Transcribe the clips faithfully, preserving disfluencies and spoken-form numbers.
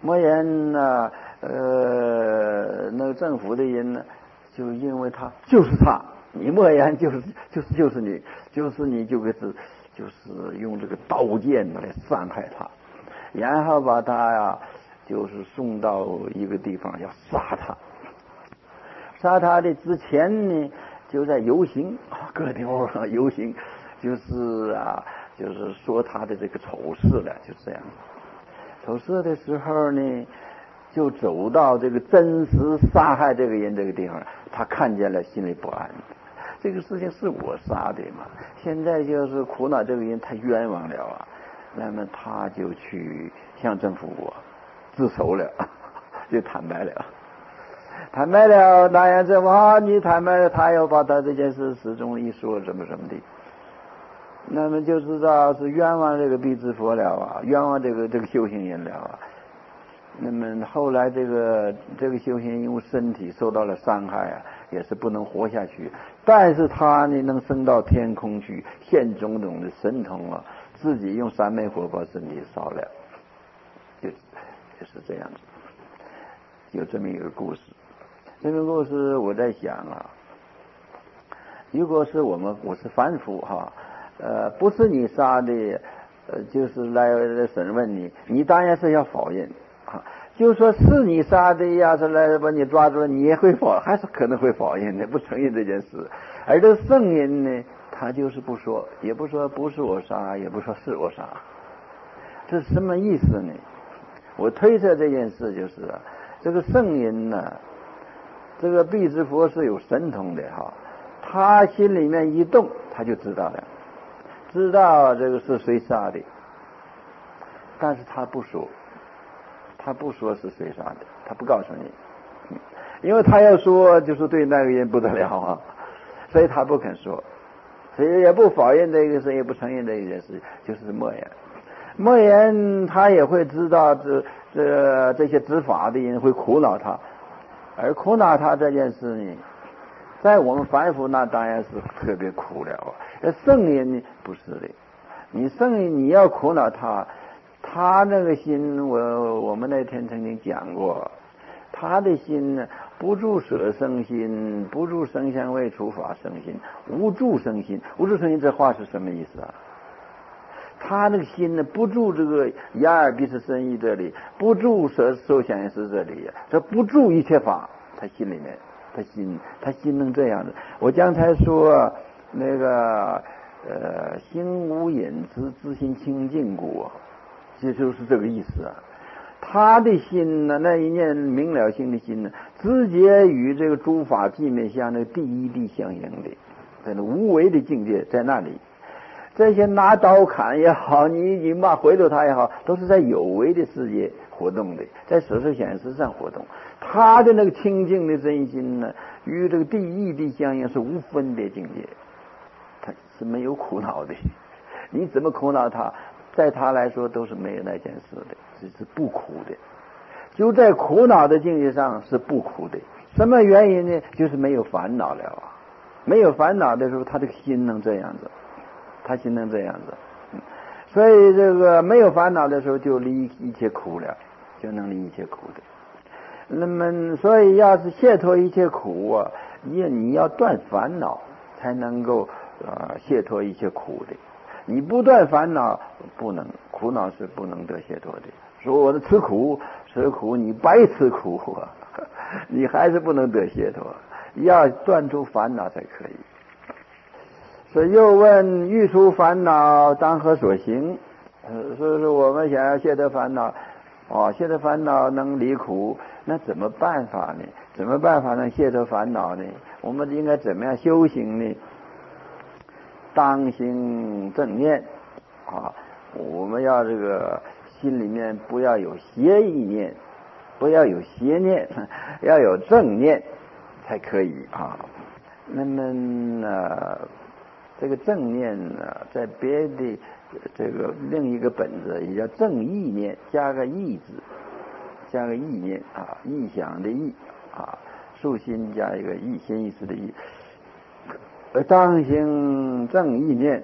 莫言呢，呃，那个政府的人呢，就因为他就是他，你莫言就是就是就是你，就是你就给是就是用这个刀剑来伤害他，然后把他呀，就是送到一个地方要杀他。杀他的之前呢，就在游行，各地方游行，就是啊，就是说他的这个丑事了，就这样。丑事的时候呢，就走到这个真实杀害这个人这个地方，他看见了，心里不安。这个事情是我杀的嘛，现在就是苦恼这个人太冤枉了啊，那么他就去向政府国自首了，就坦白了。坦白了，当然这哇，你坦白了，他要把他这件事始终一说什么什么的，那么就知道是冤枉这个必之佛了啊，冤枉这个这个修行人了啊。那么后来这个这个修行人因为身体受到了伤害啊，也是不能活下去，但是他呢能升到天空去，现种种的神通啊，自己用三昧火把身体烧了，就就是这样子，有这么一个故事。这个故事我在想啊，如果是我们我是凡夫哈，呃，不是你杀的，呃，就是来审问你，你当然是要否认啊。就说是你杀的，要是来把你抓住了，你也会否，还是可能会否认的，不承认这件事。而这个圣人呢，他就是不说，也不说不是我杀，也不说是我杀，这是什么意思呢？我推测这件事就是啊，这个圣人呢。这个必之佛是有神通的哈，他心里面一动，他就知道了，知道这个是谁杀的，但是他不说，他不说是谁杀的，他不告诉你，因为他要说就是对那个人不得了啊，所以他不肯说，所以也不否认这个事，也不承认这一件事，就是莫言。莫言他也会知道这这这些执法的人会苦恼他。而苦恼他这件事呢，在我们凡夫那当然是特别苦了啊。而圣人呢不是的，你圣人你要苦恼他，他那个心，我我们那天曾经讲过，他的心呢不住舍生心，不住声香味触法生心，无住生心。无住生心这话是什么意思啊？他那个心呢，不住这个眼耳鼻舌身意这里，不住舌受想行识这里，这不住一切法，他心里面，他心他心能这样子。我刚才说那个呃，心无隐知，自心清净故，这就是这个意思啊。他的心呢，那一念明了性的心呢，直接与这个诸法寂灭相那个第一地相应的，在那无为的境界在那里。这些拿刀砍也好，你你骂回头他也好，都是在有为的世界活动的，在色受想行识上活动。他的那个清净的真心呢，与这个第一地相应是无分别境界，他是没有苦恼的。你怎么苦恼他，在他来说都是没有那件事的，只是不苦的。就在苦恼的境界上是不苦的。什么原因呢？就是没有烦恼了啊！没有烦恼的时候，他的心能这样子。他心能这样子，嗯，所以这个没有烦恼的时候就离一切苦了，就能离一切苦的。那么，所以要是解脱一切苦啊，你你要断烦恼，才能够呃解脱一切苦的。你不断烦恼，不能苦恼是不能得解脱的。说我的吃苦，吃苦你白吃苦啊，你还是不能得解脱，要断除烦恼才可以。所以又问欲除烦恼当何所行？呃，所以说我们想要解脱烦恼，哦，解脱烦恼能离苦，那怎么办法呢？怎么办法能解脱烦恼呢？我们应该怎么样修行呢？当行正念啊，我们要这个心里面不要有邪意念，不要有邪念，要有正念才可以啊。那么呢？这个正念呢，在别的这个另一个本子也叫正意念，加个意字，加个意念啊，意想的意啊，竖心加一个意，心意思的意。而当行正意念，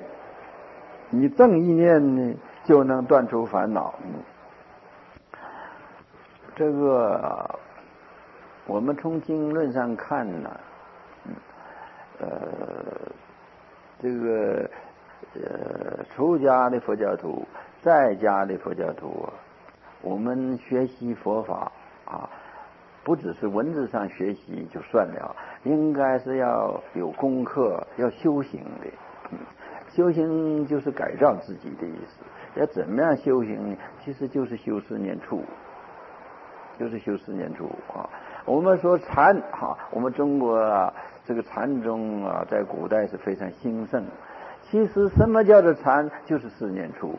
你正意念呢，就能断除烦恼。 这个我们从经论上看呢，嗯，呃，这个呃出家的佛教徒，在家的佛教徒，我们学习佛法啊，不只是文字上学习就算了，应该是要有功课，要修行的。嗯，修行就是改造自己的意思。要怎么样修行呢？其实就是修四念处，就是修四念处啊。我们说禅哈，我们中国啊，这个禅宗啊，在古代是非常兴盛。其实什么叫做禅？就是四念处，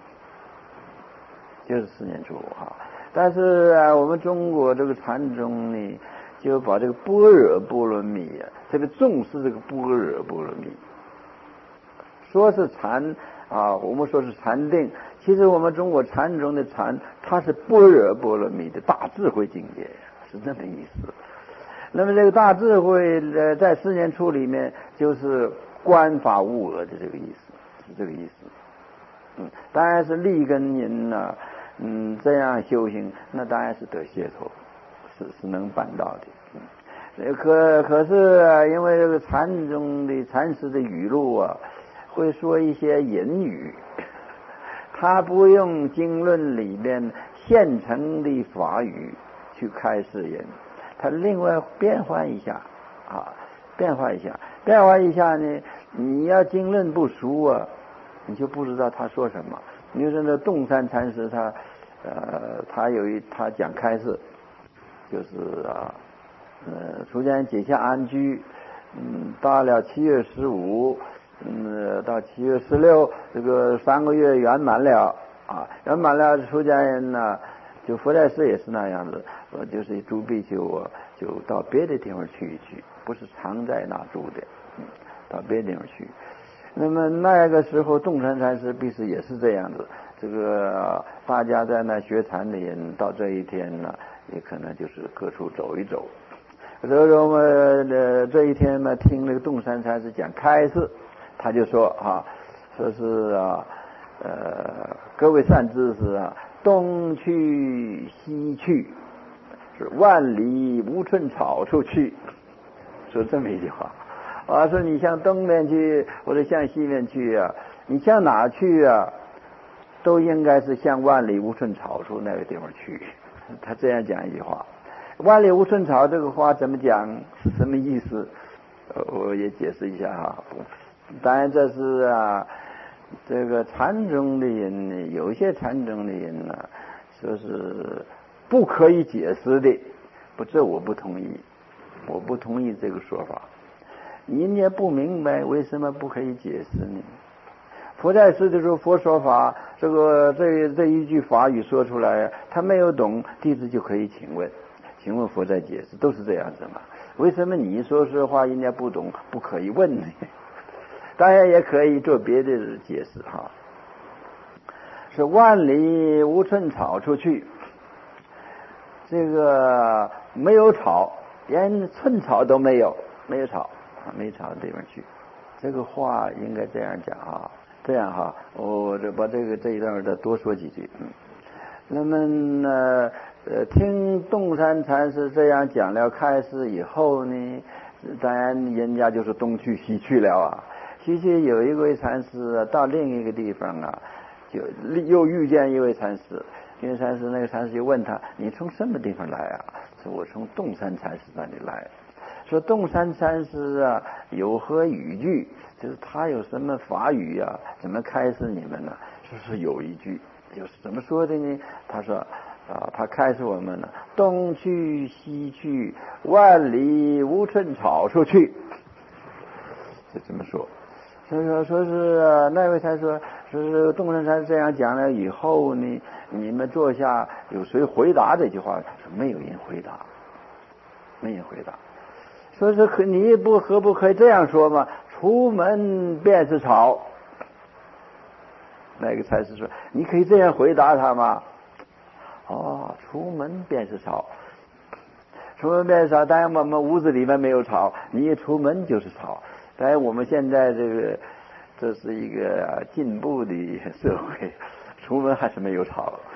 就是四念处啊。但是啊，我们中国这个禅宗呢，就把这个般若波罗蜜啊，特别重视这个般若波罗蜜。说是禅啊，我们说是禅定，其实我们中国禅宗的禅，它是般若波罗蜜的大智慧境界，是这么意思。那么这个大智慧呃，在四念处里面，就是观法无我的这个意思，是这个意思。嗯，当然是立根人呢、啊，嗯，这样修行，那当然是得解脱，是是能办到的。嗯，可可是、啊、因为这个禅宗的禅师的语录啊，会说一些隐语，他不用经论里面现成的法语去开示人，他另外变换一下啊，变化一下，变化一下呢，你要经论不熟啊，你就不知道他说什么。你就说那洞山禅师他，呃，他有一他讲开示，就是啊，呃，出家人解下安居，嗯，到了七月十五。嗯，到七月十六，这个三个月圆满了啊，圆满了，出家人呢，就佛在寺也是那样子，呃，就是诸比丘啊，就到别的地方去一去，不是常在那住的，嗯，到别的地方去。那么那个时候，洞山禅师必是也是这样子，这个大家在那学禅的人，到这一天呢，也可能就是各处走一走。所以说我们呃这一天呢，听那个洞山禅师讲开示。他就说啊，说是啊，呃，各位善知识啊，东去西去，是万里无寸草处去，说这么一句话。啊，说你向东面去，或者向西面去啊，你向哪去啊，都应该是向万里无寸草处那个地方去。他这样讲一句话，万里无寸草这个话怎么讲？是什么意思？呃，我也解释一下哈。当然这是啊，这个禅宗的人呢，有些禅宗的人呢，说是不可以解释的，不，这我不同意，我不同意这个说法。人家不明白为什么不可以解释呢？佛在世的时候，佛说法，这个这这一句法语说出来，他没有懂，弟子就可以请问，请问佛在解释，都是这样子嘛？为什么你说实话，人家不懂，不可以问呢？当然也可以做别的解释哈，是万里无寸草出去，这个没有草，连寸草都没有，没有草，没草的地方去。这个话应该这样讲啊，这样哈，我这把这个这一段再多说几句。嗯，那么呢，呃，听洞山禅师这样讲了开示以后呢，当然人家就是东去西去了啊。其实有一位禅师啊，到另一个地方啊，就又遇见一位禅师。因为禅师那个禅师就问他：“你从什么地方来啊？”说：“我从洞山禅师那里来。”说洞山禅师啊，有何语句？就是他有什么法语啊？怎么开示你们呢？说是有一句，就是怎么说的呢？他说啊，他开示我们呢：东去西去，万里无寸草处去。就这么说。所以说，说是、啊、那位才说，说是洞山禅这样讲了以后呢，你们坐下，有谁回答这句话？说没有人回答，没人回答。说是可你不可不可以这样说吗？出门便是草。那个禅师说，你可以这样回答他吗？哦，出门便是草。出门便是草，当然我们屋子里面没有草，你一出门就是草。当然我们现在这个这是一个进步的社会，出门还是没有草。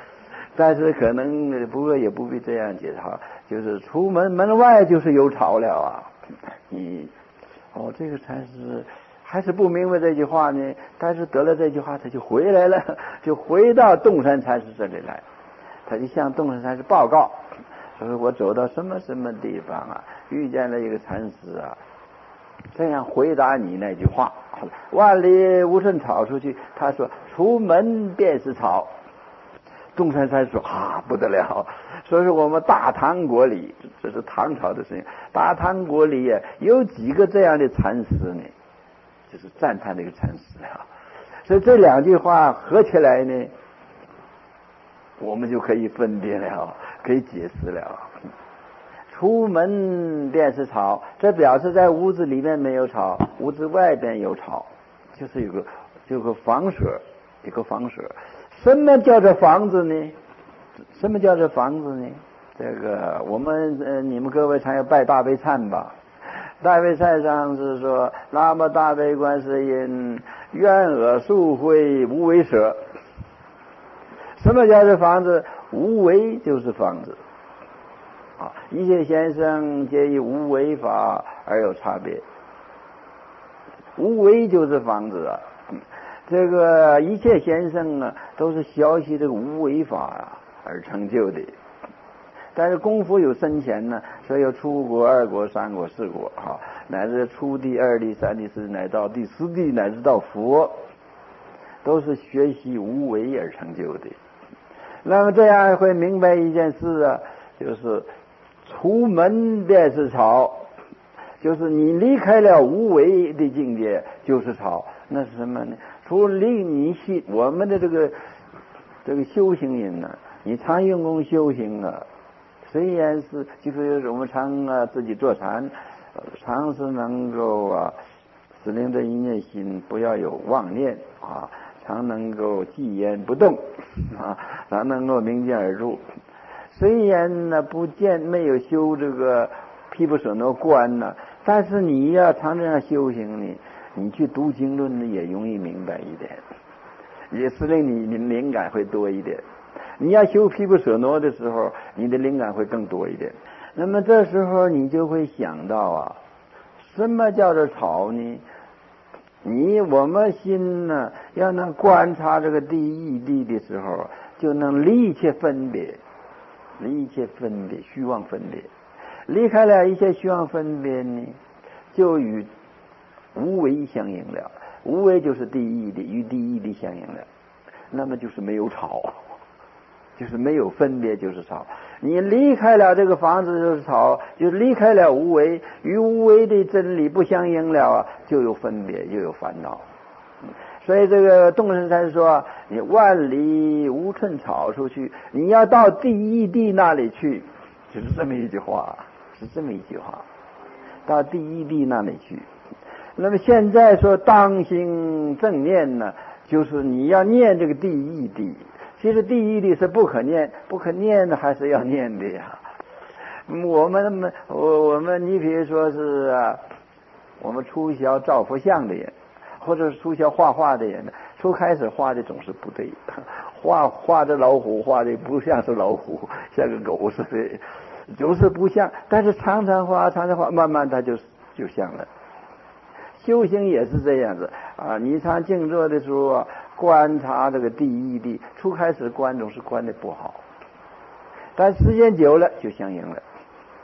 但是可能不过也不必这样解哈，就是出门门外就是有吵了啊。你哦，这个禅师还是不明白这句话呢，但是得了这句话他就回来了，就回到洞山禅师这里来，他就向洞山禅师报告，说我走到什么什么地方啊，遇见了一个禅师啊，这样回答你那句话，万里无尘草出去，他说出门便是草。洞山禅说啊，不得了，说是我们大唐国里，这是唐朝的事情，大唐国里呀有几个这样的禅师呢，就是赞叹这个禅师啊。所以这两句话合起来呢，我们就可以分别了，可以解释了。出门便是草，这表示在屋子里面没有草，屋子外边有草，就是有个有个房舍，有个房舍。什么叫做房子呢？什么叫做房子呢？这个我们呃，你们各位常要拜大悲忏吧？大悲忏上是说：南无大悲观世音，愿我速会无为舍。什么叫做房子？无为就是房子啊！一切先生皆以无为法而有差别。无为就是房子啊。这个一切先生啊，都是学习这个无为法啊而成就的。但是功夫有深浅呢，所以有初果、二果、三果、四果哈，乃至初地、二地、三地、四地，乃到第四地，乃至到佛，都是学习无为而成就的。那么这样会明白一件事啊，就是出门便是草，就是你离开了无为的境界就是草。那是什么呢？除了你心，我们的这个这个修行人呢、啊，你常用功修行啊，虽然是就是我们常啊自己坐禅，常是能够啊使令这一念心不要有妄念啊，常能够寂言不动啊，常能够明见而入。虽然呢不见没有修这个毗婆舍那观呢，但是你要常这样修行呢。你去读经论呢，也容易明白一点，也是令你你灵感会多一点。你要修毗婆舍那的时候，你的灵感会更多一点。那么这时候你就会想到啊，什么叫做草呢？你我们心呢，要能观察这个地义地的时候，就能离一切分别，离一切分别，虚妄分别，离开了一切虚妄分别呢，就与无为相应了。无为就是第一的，与第一的相应了，那么就是没有吵，就是没有分别就是吵。你离开了这个房子就是吵，就离开了无为，与无为的真理不相应了啊，就有分别，就有烦恼。所以这个洞山禅说，你万里无寸草出去，你要到第一地那里去，就是这么一句话，是这么一句话，到第一地那里去。那么现在说当心正念呢，就是你要念这个第一地。其实第一地是不可念，不可念的还是要念的呀。我们我我们你比如说是啊，我们初学照佛像的人，或者是初学画画的人呢，初开始画的总是不对，画画的老虎画的不像是老虎，像个狗似的，就是不像。但是常常画常常画，慢慢它就就像了。修行也是这样子啊，你常静坐的时候啊，观察这个第一地，初开始观总是观的不好，但时间久了就相应了。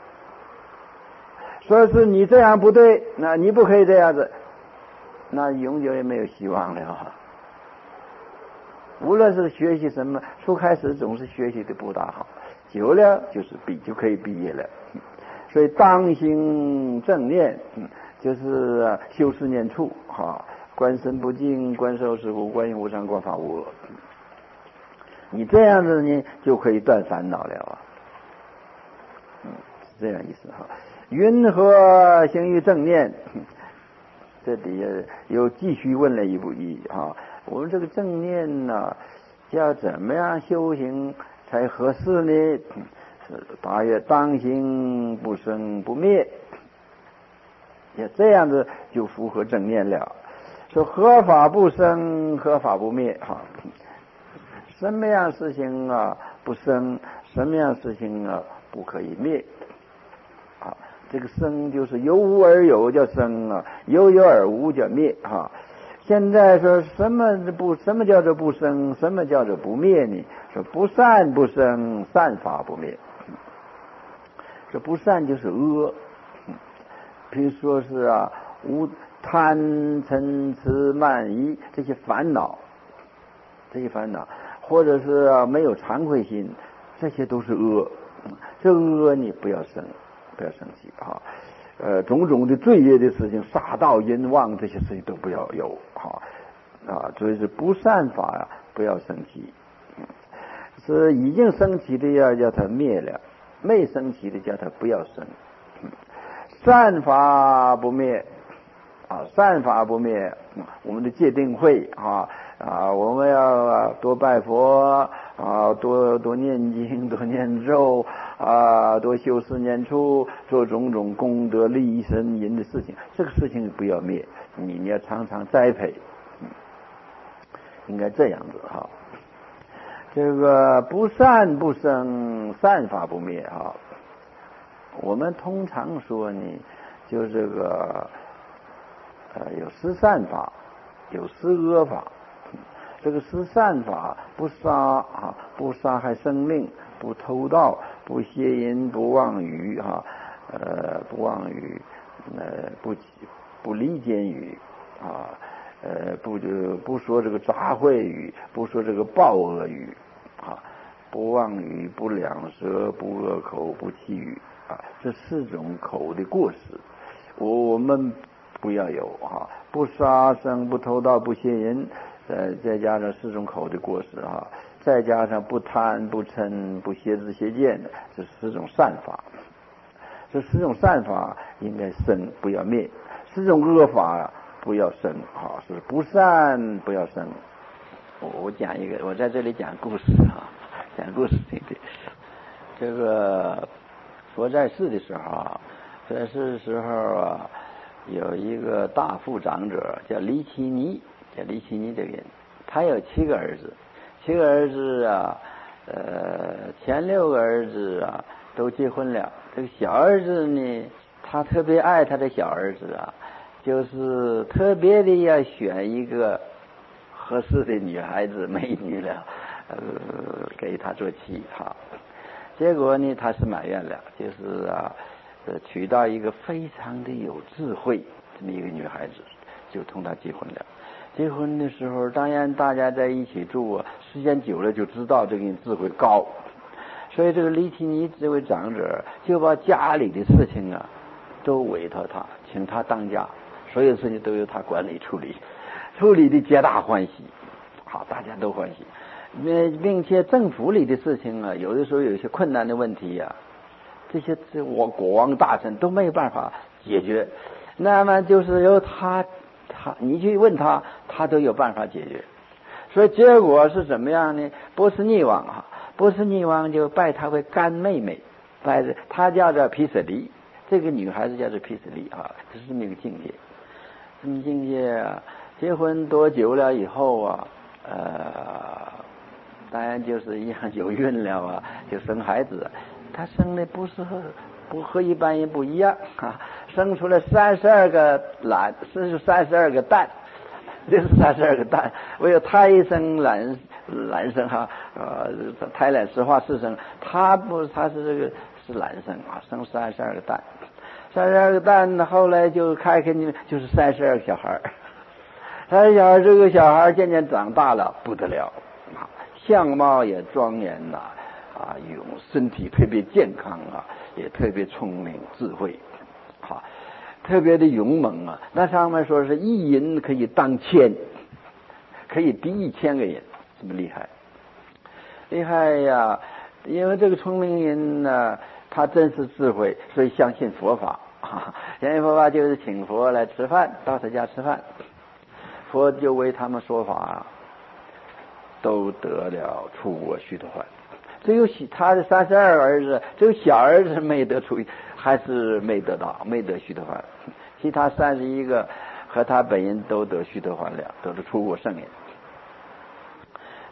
说是你这样不对，那你不可以这样子，那永久也没有希望了。无论是学习什么，初开始总是学习的不大好，久了就是毕就可以毕业了。所以当心正念，嗯就是修四念处哈，观身不净，观受是无，观应无常，观法无我。你这样子呢，就可以断烦恼了啊。嗯，是这样意思哈。云何行于正念？这底下又继续问了一步一哈。我们这个正念呢，要怎么样修行才合适呢？是大约当行不生不灭。也这样子就符合正念了。说合法不生，合法不灭哈。什么样事情啊不生，什么样事情啊不可以灭啊？这个生就是有无而有叫生啊，有有而无叫灭啊。现在说什么不什么叫做不生，什么叫做不灭呢？说不善不生，善法不灭。这不善就是恶，比如说是啊无贪嗔痴慢疑这些烦恼，这些烦恼，或者是啊没有惭愧心，这些都是恶。这恶你不要生，不要生气啊。呃，种种的罪业的事情，杀盗淫妄这些事情都不要有哈啊，所以是不善法呀，不要生气。是已经生气的要叫它灭了，没生气的叫它不要生。善法不灭啊，善法不灭，我们的戒定慧啊啊，我们要多拜佛啊，多多念经，多念咒啊，多修四念处，做种种功德利益身人的事情，这个事情不要灭，你你要常常栽培，应该这样子哈。这个不善不生，善法不灭哈。我们通常说呢，就这个呃有施善法，有施恶法。这个施善法不杀啊，不杀害生命，不偷盗，不邪淫，不妄语哈，呃不妄语，呃不不离间语啊，呃不就不说这个杂秽语，不说这个暴恶语啊，不妄语，不两舌，不恶口，不绮语啊，这四种口的过失，我我们不要有哈，不杀生，不偷盗，不邪淫。再再加上四种口的过失啊，再加上不贪不嗔不邪知邪见的，这四种善法。这四种善法应该生，不要灭；四种恶法不要生啊，是不善不要生。我我讲一个，我在这里讲故事啊，讲故事听听。这个佛在世的时候啊，在世的时候啊，有一个大富长者叫黎奇尼。黎奇尼这个人，他有七个儿子，七个儿子啊，呃，前六个儿子啊都结婚了。这个小儿子呢，他特别爱他的小儿子啊，就是特别的要选一个合适的女孩子、美女了，呃，给他做妻哈。结果呢，他是埋怨了，就是啊，呃，娶到一个非常的有智慧这么一个女孩子，就同他结婚了。结婚的时候，当然大家在一起住啊，时间久了就知道这个人智慧高，所以这个黎奇尼这位长者就把家里的事情啊都委托他，请他当家，所有事情都由他管理处理，处理的皆大欢喜，好，大家都欢喜。并且政府里的事情啊，有的时候有一些困难的问题呀、啊，这些这我国王大臣都没有办法解决，那么就是由他。他你去问他，他都有办法解决。所以结果是怎么样呢？波斯匿王啊，波斯匿王就拜她为干妹妹，拜的她叫做毗舍离，这个女孩子叫做毗舍离啊，这是这么一个境界。这么境界啊，结婚多久了以后啊，呃，当然就是一样有孕了啊，就生孩子。她生的不是和不和一般人不一样啊。生出了三十二个卵，生出三十二个蛋，这是三十二个蛋。唯有胎生卵卵生哈，呃，胎卵实化是生，他不，他是这个是卵生啊，生三十二个蛋，三十二个蛋，后来就开开你就是三十二个小孩，三十小孩这个小孩渐渐长大了不得了啊，相貌也庄严呐，啊，有身体特别健康啊，也特别聪明智慧。啊，特别的勇猛啊！那上面说是一人可以当千，可以敌一千个人，这么厉害，厉害呀！因为这个聪明人呢，他真是智慧，所以相信佛法。相信佛法就是请佛来吃饭，到他家吃饭，佛就为他们说法，都得了出国须陀洹。只有他的三十二个儿子，只有小儿子没得出，还是没得到，没得须陀洹。其他三十一个和他本人都得须陀洹了，都是出国圣人。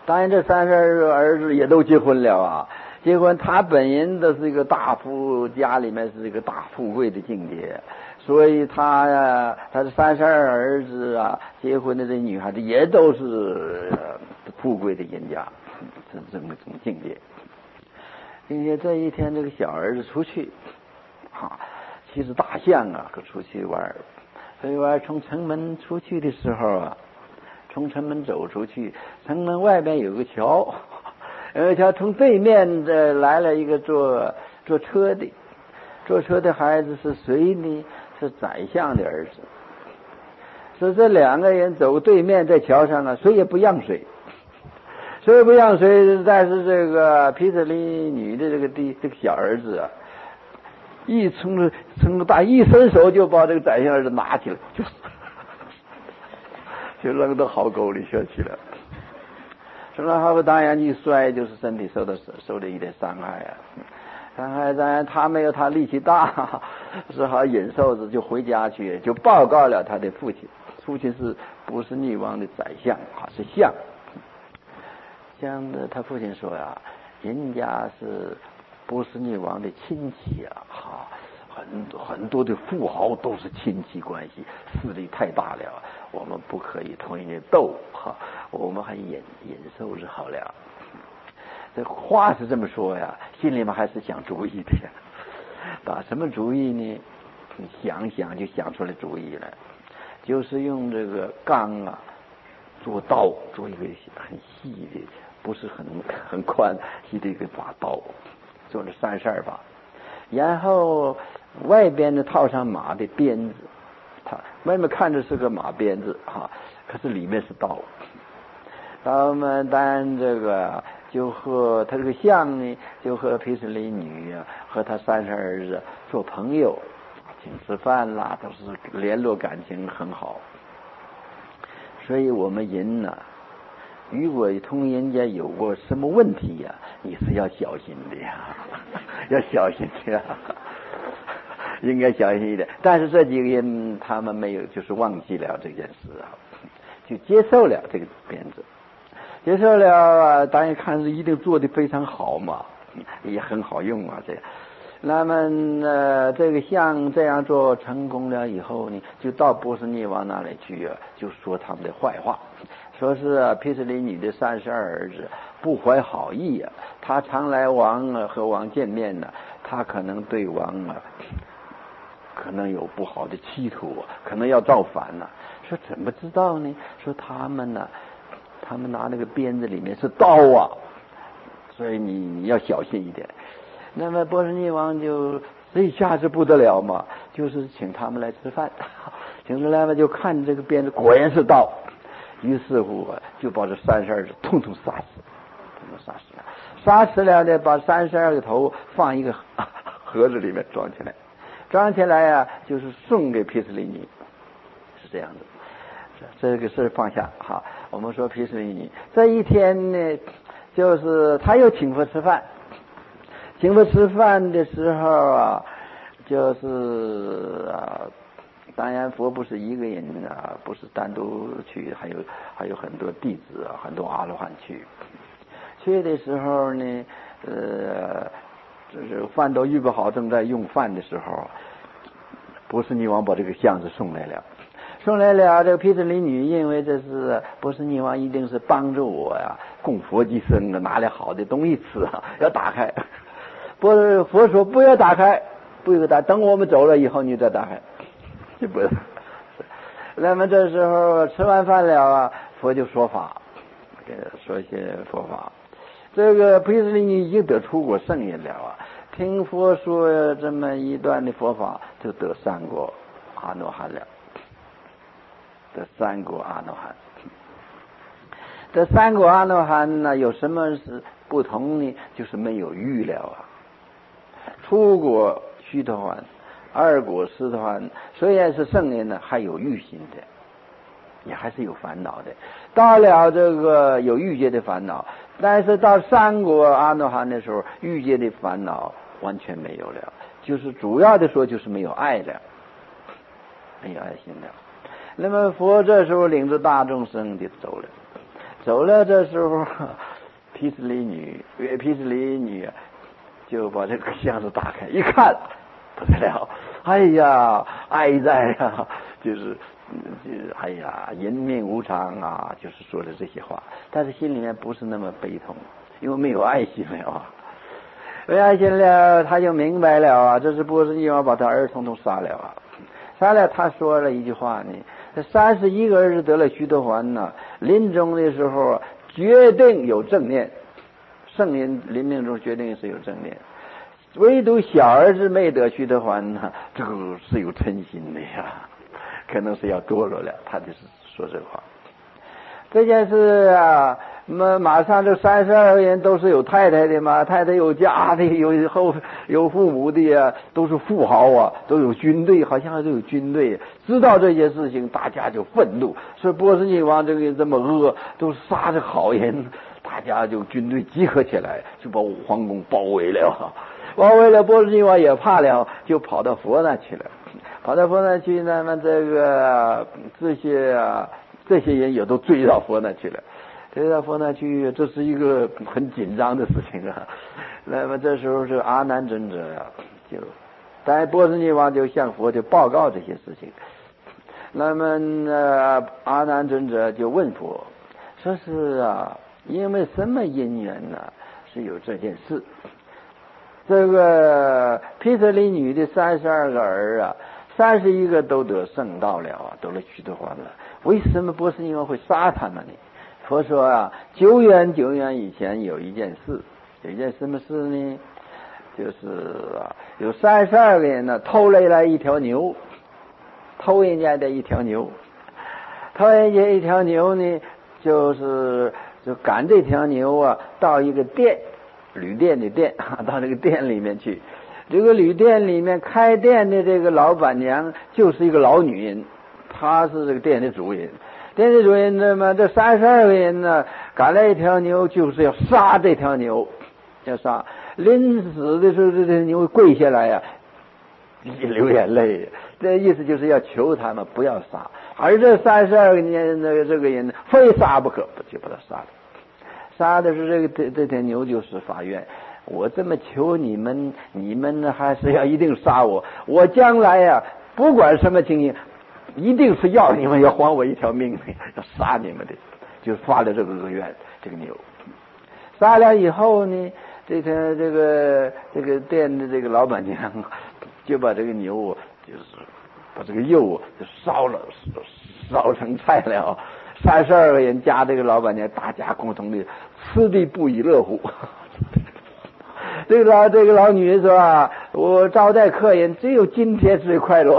当然这三十二个儿子也都结婚了啊，结婚他本人的是一个大富，家里面是一个大富贵的境界，所以他呀，他的三十二儿子啊，结婚的这女孩子也都是富贵的人家，这这么这种境界。并且这一天，这个小儿子出去，啊，骑着大象啊，可出去玩。所以玩从城门出去的时候啊，从城门走出去，城门外边有个桥，有个桥，从对面这来了一个坐坐车的，坐车的孩子是谁呢？是宰相的儿子。所以这两个人走对面，在桥上啊，谁也不让谁。谁也不让谁，但是这个皮特里女的这个弟这个小儿子啊，一从着从着大一伸手就把这个宰相儿子拿起来，就就扔到壕沟里下去了。扔到壕沟当然一摔，就是身体受到受了一点伤害啊。伤害当然他没有他力气大，只好忍受着就回家去，就报告了他的父亲。父亲是波斯匿王的宰相啊，是相。像他父亲说呀，人家是波斯匿王的亲戚啊，哈，很多很多的富豪都是亲戚关系，势力太大了，我们不可以同人家斗哈，我们还忍忍受着好了。这话是这么说呀，心里面还是想主意的呀。打什么主意呢？想想就想出来主意来，就是用这个钢啊做刀，做一个很细的，不是很很宽细的一个把刀，做了三十二把，然后外边呢套上马的鞭子，它外面看着是个马鞭子哈，可是里面是刀。他们当然这个就和他这个相呢，就和皮斯里女啊，和他三十儿子做朋友，请吃饭啦，都是联络感情很好。所以我们人呢、啊，如果同人家有过什么问题呀、啊，你是要小心的呀，要小心的呀，应该小心一点。但是这几个人他们没有，就是忘记了这件事啊，就接受了这个鞭子，接受了啊，当然看是一定做得非常好嘛，也很好用啊，这样。那么呃，这个像这样做成功了以后呢，就到波斯匿王那里去啊，就说他们的坏话，说是啊，皮斯里女的三十二儿子不怀好意啊，他常来王啊和王见面呢、啊，他可能对王啊，可能有不好的企图，可能要造反呢、啊。说怎么知道呢？说他们呢、啊，他们拿那个鞭子里面是刀啊，所以你你要小心一点。那么波斯匿王就这一下子不得了嘛，就是请他们来吃饭，请出来嘛，就看这个鞭子果然是刀，于是乎啊，就把这三十二个统统杀死，统统杀死了，杀死了呢，把三十二个头放一个盒子里面装起来，装起来呀、啊，就是送给皮斯里尼，是这样的。这个事放下哈，我们说皮斯里尼这一天呢，就是他又请佛吃饭。请佛吃饭的时候啊，就是啊，当然佛不是一个人啊，不是单独去，还有还有很多弟子啊，很多阿罗汉去。去的时候呢，呃，就是饭都预备好，正在用饭的时候，波斯匿王把这个箱子送来了。送来了，这个皮斯里女认为这是波斯匿王一定是帮助我呀，供佛济僧的，拿来好的东西吃啊，要打开。不是佛说不要打开，不要打，等我们走了以后你再打开，就不是。那么这时候吃完饭了啊，佛就说法，给说一些佛法。这个皮斯里女已经得出国圣人了啊，听佛说这么一段的佛法，就得三果阿罗汉了。得三果阿罗汉。这三果阿罗汉呢，有什么是不同呢？就是没有欲了啊。初果须陀洹，二果斯陀洹，虽然是圣人呢，还有欲心的，也还是有烦恼的。到了这个有欲界的烦恼，但是到三果阿罗汉的时候，欲界的烦恼完全没有了，就是主要的说就是没有爱了，没有爱心了。那么佛这时候领着大众生就走了， 走了这时候，毗斯离女，毗斯离女就把这个箱子打开，一看不得了，哎呀，哀哉呀，就是就是哎呀，人命无常啊，就是说的这些话，但是心里面不是那么悲痛，因为没有爱心了啊。没爱心了，他就明白了啊，这是波斯匿王把他儿统统杀了啊。杀了，他说了一句话呢，这三十一个儿子得了须陀洹呢，临终的时候决定有正念，圣人临命中决定是有正念，唯独小儿子没得须陀洹呢，这个是有嗔心的呀，可能是要堕落了，他就是说这话。这件事啊，马马上这三十二个人都是有太太的嘛，太太有家的，有后有父母的呀，都是富豪啊，都有军队，好像都有军队。知道这些事情，大家就愤怒，说波斯匿王这个人这么恶，都杀着好人，大家就军队集合起来，就把皇宫包围了。包围了，波斯匿王也怕了，就跑到佛那去了。跑到佛那去，那么这个这些啊。这些人也都追到佛那去了，追到佛那去，这是一个很紧张的事情啊。那么这时候是阿难尊者啊，就，但波斯匿王就向佛就报告这些事情。那么呃，阿难尊者就问佛，说是啊，因为什么因缘呢？是有这件事。这个毗舍离女的三十二个儿啊，三十一个都得圣道了啊，得了须陀洹了。为什么波斯匿王会杀他们呢？佛说啊，久远久远以前有一件事，有一件什么事呢？就是啊，有三十二个人呢偷来了一条牛，偷人家的一条牛，偷人家一条牛呢，就是就赶这条牛啊到一个店，旅店的店，到这个店里面去。这个旅店里面开店的这个老板娘就是一个老女人，她是这个店的主人。店的主人那么这三十二个人呢，赶来一条牛，就是要杀这条牛，要杀。临死的时候，这条牛跪下来呀、啊，流眼泪。这意思就是要求他们不要杀。而这三十二个人那个这个人非杀不可，就把他杀了。杀的是这个这这条牛，就是法院。我这么求你们，你们呢还是要一定杀我。我将来呀、啊，不管什么情形，一定是要你们要还我一条命的，要杀你们的，就发了这个恶愿。这个牛杀了以后呢，这天这个这个店的这个老板娘就把这个牛就是把这个肉就烧了，烧成菜了。三十二个人加这个老板娘，大家共同的吃的不亦乐乎。这个老这个老女人说啊，我招待客人只有今天最快乐。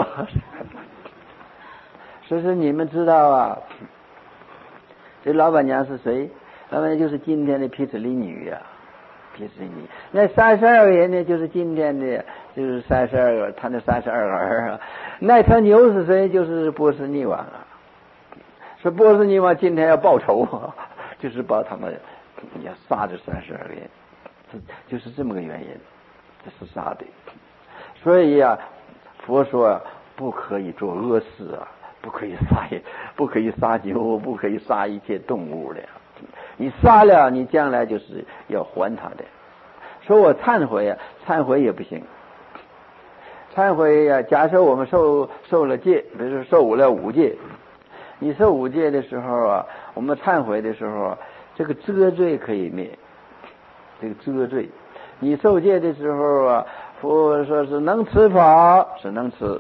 所以说你们知道啊，这老板娘是谁？老板娘就是今天的毗舍离女呀、啊，毗舍离女。那三十二个人呢，就是今天的，就是三十二个，他那三十二个儿啊。那条牛是谁？就是波斯匿王啊。说波斯匿王今天要报仇啊，就是把他们要杀这三十二个人。就是这么个原因，这是杀的。所以啊，佛说啊，不可以做恶事啊，不可以杀，不可以杀牛，不可以杀一切动物的。你杀了，你将来就是要还他的。说我忏悔啊，忏悔也不行。忏悔呀、啊，假设我们受受了戒，比如说受了五戒，你受五戒的时候啊，我们忏悔的时候啊，这个遮罪可以灭。这个遮罪，你受戒的时候啊，佛说是能持法是能持。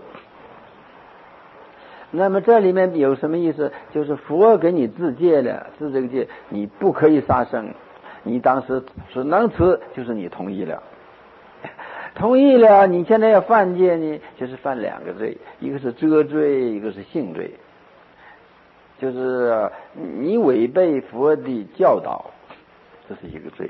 那么这里面有什么意思？就是佛给你自戒了，自这个戒，你不可以杀生。你当时是能持，就是你同意了，同意了。你现在要犯戒呢，就是犯两个罪，一个是遮罪，一个是性罪。就是你违背佛的教导，这是一个罪。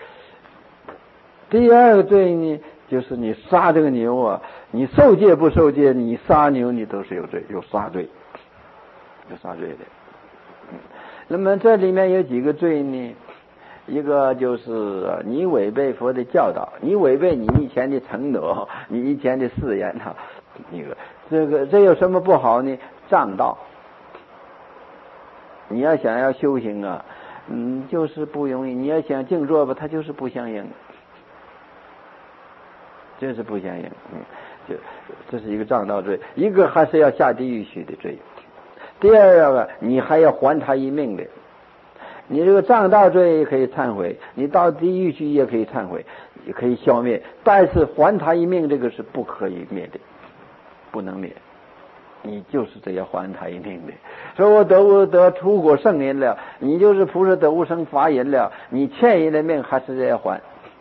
第二个罪呢，就是你杀这个牛啊，你受戒不受戒，你杀牛你都是有罪，有杀罪，有杀罪的。嗯，那么这里面有几个罪呢？一个就是你违背佛的教导，你违背你以前的承诺，你以前的誓言哈。一个这个这有什么不好呢？障道。你要想要修行啊， 嗯，就是不容易。你要想静坐吧，它就是不相应，就是不相应。嗯，就这是一个障道罪，一个还是要下地狱去的罪。第二个，你还要还他一命的。你这个障道罪可以忏悔，你到地狱去也可以忏悔，也可以消灭，但是还他一命这个是不可以灭的，不能灭。你就是这样还他一命的。说我得不得出国圣人了，你就是菩萨得无生法人了，你欠人的命还是这样还，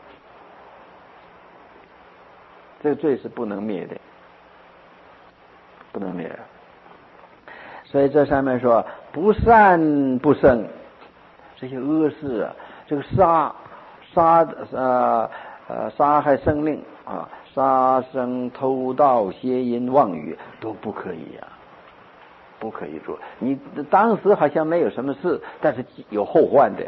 这个罪是不能灭的，不能灭。所以这上面说不善不生，这些恶事啊，这个杀杀呃呃杀害生命啊，杀生偷盗邪淫妄语都不可以啊，不可以做。你当时好像没有什么事，但是有后患的，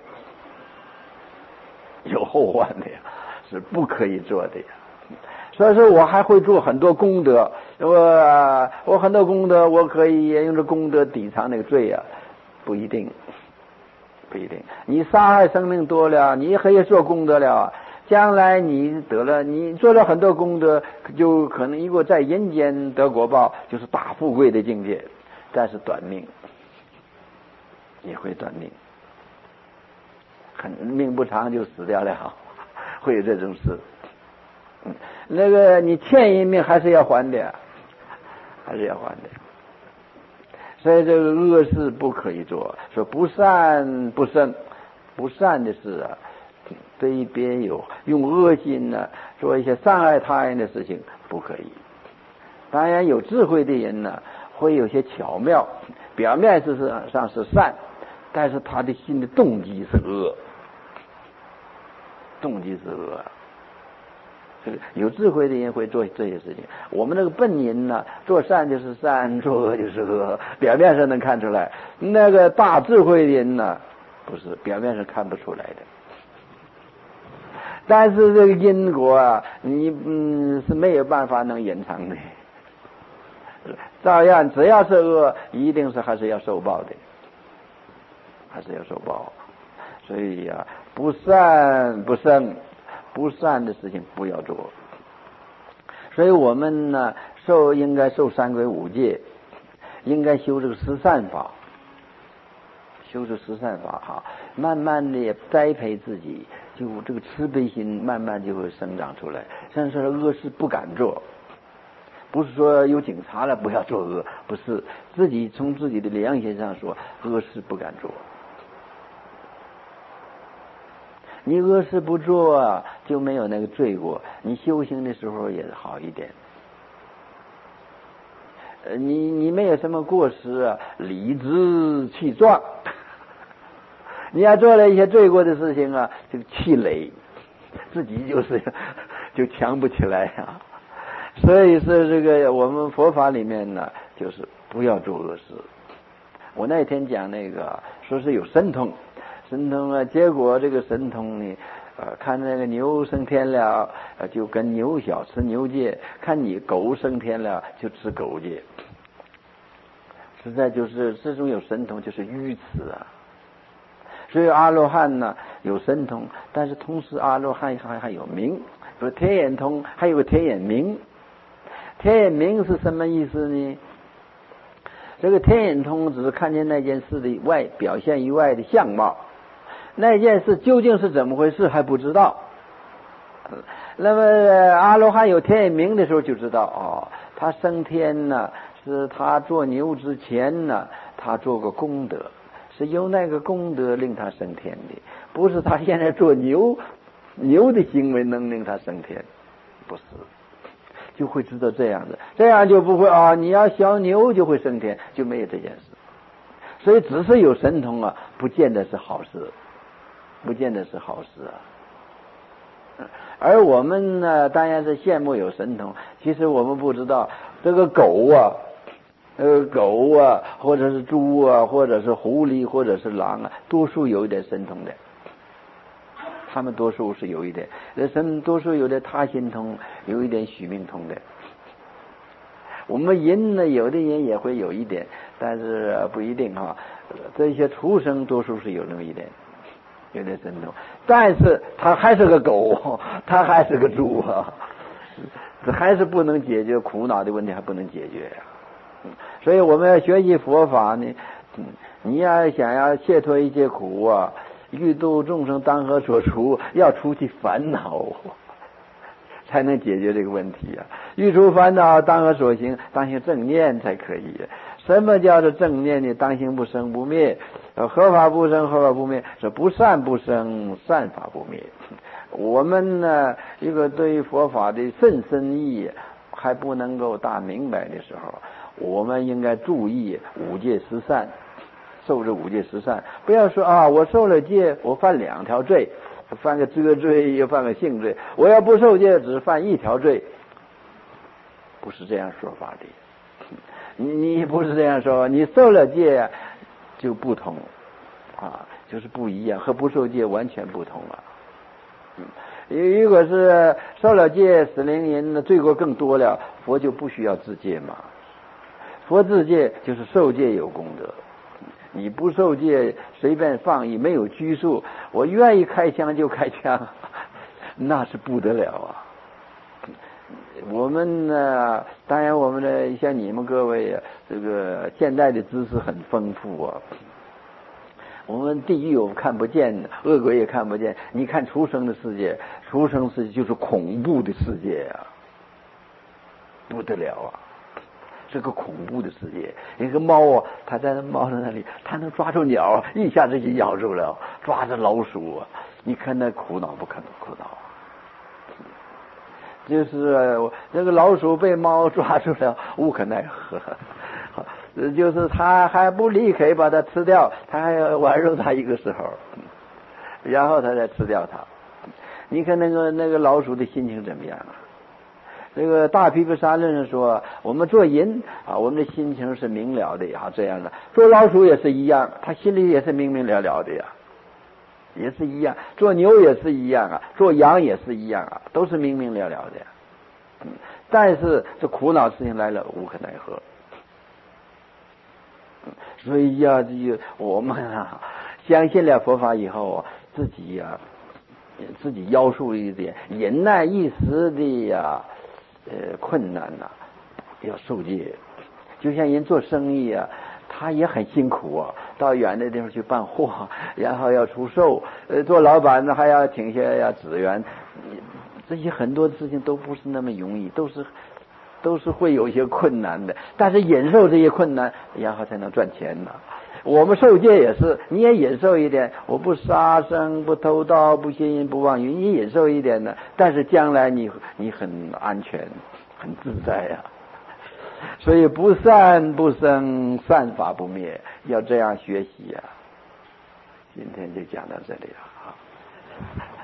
有后患的呀，是不可以做的呀。所以说我还会做很多功德，我我很多功德，我可以用这功德抵偿那个罪呀，不一定，不一定。你杀害生命多了，你可以做功德了，将来你得了，你做了很多功德，就可能如果在人间得果报，就是大富贵的境界，但是短命，也会短命，很命不长就死掉了，会有这种事。那个你欠一命还是要还的，还是要还的。所以这个恶事不可以做，说不善不生，不善的事啊，对别有用恶心呢、啊、做一些伤害他人的事情不可以。当然有智慧的人呢、啊，会有些巧妙，表面事实上是善，但是他的心的动机是恶，动机是恶。有智慧的人会做这些事情，我们这个笨人呢，做善就是善，做恶就是恶，表面上能看出来。那个大智慧的人呢，不是，表面上看不出来的。但是这个因果啊，你嗯是没有办法能隐藏的，照样只要是恶，一定是还是要受报的，还是要受报。所以呀、啊，不善不生。不善的事情不要做，所以我们呢受应该受三规五戒，应该修这个十善法，修这十善法哈，慢慢的栽培自己，就这个慈悲心慢慢就会生长出来。像是恶事不敢做，不是说有警察了不要做恶，不是，自己从自己的良心上说，恶事不敢做。你恶事不做啊，就没有那个罪过，你修行的时候也好一点。呃，你你没有什么过失啊，理直气壮。你要做了一些罪过的事情啊，就气馁，自己就是就强不起来啊。所以是这个我们佛法里面呢，就是不要做恶事。我那天讲那个说是有神通。神通啊，结果这个神通呢，呃，看那个牛升天了，呃，就跟牛小吃牛戒；看你狗升天了，就吃狗戒。实在就是这种有神通，就是愚痴啊。所以阿罗汉呢有神通，但是同时阿罗汉还还有名，比如天眼通，还有个天眼明。天眼明是什么意思呢？这个天眼通只是看见那件事的外表现以外的相貌。那件事究竟是怎么回事还不知道。那么阿罗汉有天眼明的时候就知道，哦，他升天呢，是他做牛之前呢，他做过功德，是由那个功德令他升天的，不是他现在做牛牛的行为能令他升天，不是，就会知道这样的，这样就不会啊，你要小牛就会升天，就没有这件事。所以只是有神通啊，不见得是好事。不见得是好事啊，而我们呢，当然是羡慕有神通。其实我们不知道，这个狗啊，呃，狗啊，或者是猪啊，或者是狐狸，或者是狼啊，多数有一点神通的。他们多数是有一点，神多数有点他心通，有一点许命通的。我们人呢，有的人也会有一点，但是不一定哈。这些畜生多数是有那么一点。 有点生动，但是他还是个狗，他还是个猪啊，这还是不能解决苦恼的问题，还不能解决呀、啊。所以我们要学习佛法呢，你要想要解脱一切苦啊，欲度众生当何所除？要除去烦恼，才能解决这个问题啊！欲除烦恼，当何所行？当行正念才可以。什么叫做正念呢？当行不生不灭，合法不生，合法不灭，是不善不生，善法不灭。我们呢，一个对于佛法的甚深意还不能够大明白的时候，我们应该注意五戒十善，受这五戒十善。不要说啊，我受了戒，我犯两条罪，犯个遮罪又犯个性罪，我要不受戒只犯一条罪，不是这样说法的。你你不是这样说，你受了戒就不同啊，就是不一样，和不受戒完全不同了。嗯，如果是受了戒死灵淫，罪过更多了，佛就不需要自戒嘛。佛自戒就是受戒有功德，你不受戒随便放逸，没有拘束，我愿意开枪就开枪，那是不得了啊。我们呢，当然我们的像你们各位啊，这个现代的知识很丰富啊。我们地狱我们看不见，恶鬼也看不见。你看畜生的世界，畜生世界就是恐怖的世界啊，不得了啊，是个恐怖的世界。一个猫啊，它在那猫在那里，它能抓住鸟，一下子就咬住了；抓着老鼠啊，你看那苦恼不可能苦恼。就是那个老鼠被猫抓住了，无可奈何。就是它还不立刻把它吃掉，它还要玩弄它一个时候，然后它再吃掉它。你看那个那个老鼠的心情怎么样啊？这个大毗婆沙论上说，我们做人啊，我们的心情是明了的呀，这样的。做老鼠也是一样，他心里也是明明了了的呀。也是一样，做牛也是一样啊，做羊也是一样啊，都是明明了了的。嗯，但是这苦恼事情来了，无可奈何。嗯，所以呀、啊，这个我们啊，相信了佛法以后啊，自己呀、啊，自己要束一点，忍耐一时的呀，呃，困难呐、啊，要受戒。就像人做生意啊。他也很辛苦啊，到远的地方去办货，然后要出售，呃，做老板呢还要挺些要职员，这些很多事情都不是那么容易，都是都是会有一些困难的。但是忍受这些困难，然后才能赚钱呢。我们受戒也是，你也忍受一点，我不杀生，不偷盗，不邪淫，不妄语，你忍受一点呢。但是将来你你很安全，很自在呀、啊。所以不善不生，善法不灭，要这样学习呀、啊。今天就讲到这里了啊。